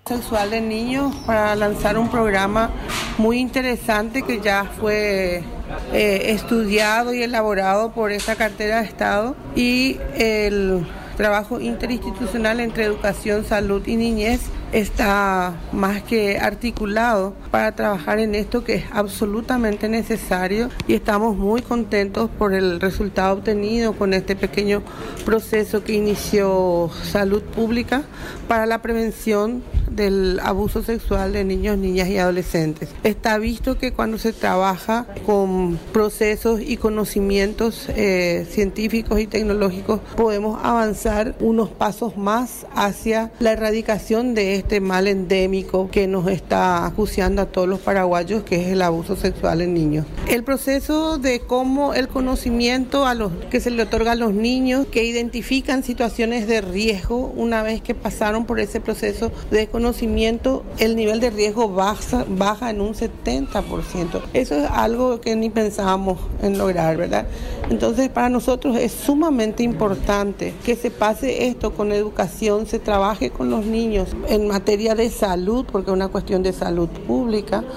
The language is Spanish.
Sexual de niños para lanzar un programa muy interesante que ya fue estudiado y elaborado por esta cartera de Estado y el trabajo interinstitucional entre educación, salud y niñez está más que articulado para trabajar en esto que es absolutamente necesario y estamos muy contentos por el resultado obtenido con este pequeño proceso que inició Salud Pública para la prevención del abuso sexual de niños, niñas y adolescentes. Está visto que cuando se trabaja con procesos y conocimientos científicos y tecnológicos podemos avanzar unos pasos más hacia la erradicación de este mal endémico que nos está acuciando a todos los paraguayos, que es el abuso sexual en niños. El proceso de cómo el conocimiento que se le otorga a los niños que identifican situaciones de riesgo, una vez que pasaron por ese proceso de conocimiento, el nivel de riesgo baja en un 70%. Eso es algo que ni pensábamos en lograr, ¿verdad? Entonces, para nosotros es sumamente importante que se pase esto con educación, se trabaje con los niños en materia de salud, porque es una cuestión de salud pública.